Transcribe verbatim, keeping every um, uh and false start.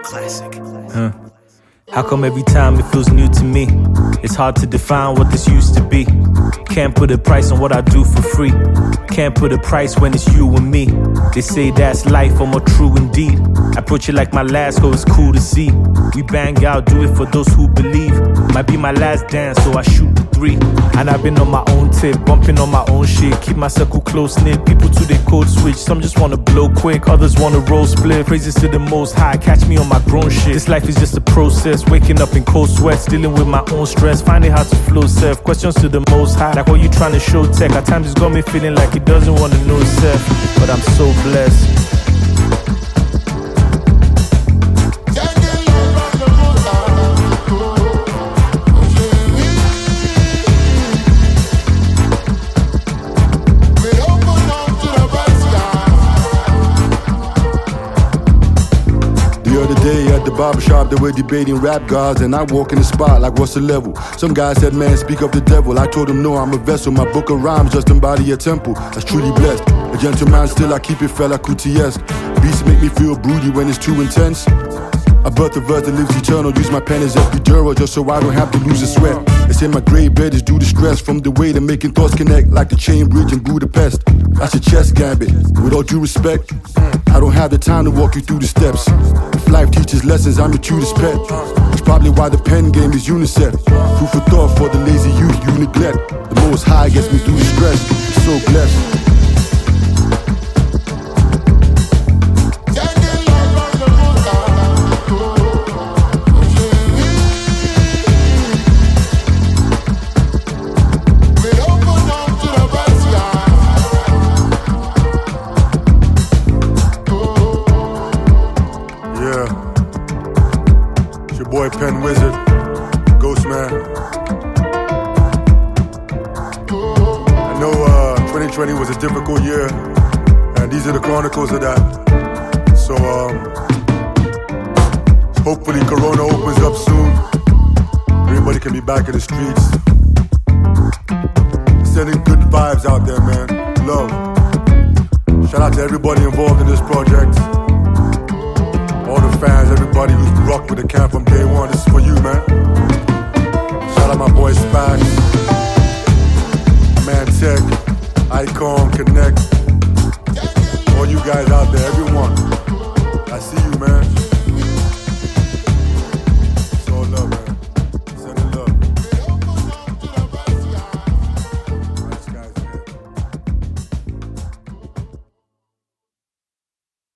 Classic. Huh. How come every time it feels new to me? It's hard to define what this used to be. Can't put a price on what I do for free. Can't put a price when it's you and me. They say that's life, or more true indeed. I approach it like my last, so it's cool to see. We bang out, do it for those who believe. Might be my last dance, so I shoot the three. And I've been on my own tip, bumping on my own shit. Keep my circle close knit, people to their code switch. Some just wanna blow quick, others wanna roll split. Praises to the most high, catch me on my grown shit. This life is just a process, waking up in cold sweats, dealing with my own stress, finding how to flow self. Questions to the most high, like what you trying to show tech. At times it's got me feeling like it doesn't wanna know self, but I'm so blessed. The other day at the barbershop, they were debating rap gods, and I walk in the spot like, what's the level? Some guy said, man, speak of the devil. I told him, no, I'm a vessel. My book of rhymes just embody a temple that's truly blessed. A gentleman, still I keep it Fela Kuti-esque. Beats make me feel broody when it's too intense. I birth a verse that lives eternal. Use my pen as epidural just so I don't have to lose a sweat. They say my grey bed is due to stress from the way they're making thoughts connect like the chain bridge in Budapest. That's a chess gambit. With all due respect, I don't have the time to walk you through the steps. If life teaches lessons, I'm your tutor's pet. That's probably why the pen game is UNICEF. Food for thought for the lazy youth you neglect. The most high gets me through the stress. So blessed. Boy Pen Wizard, Ghost Man. I know uh, twenty twenty was a difficult year, and these are the chronicles of that. So um, hopefully Corona opens up soon. Everybody can be back in the streets. Sending good vibes out there, man. Love. Shout out to everybody involved in this project. All the fans, everybody who's rocked with the camp from day one, this is for you, man. Shout out my boy Spax, Man Tech, Icon, Connect, all you guys out there, everyone.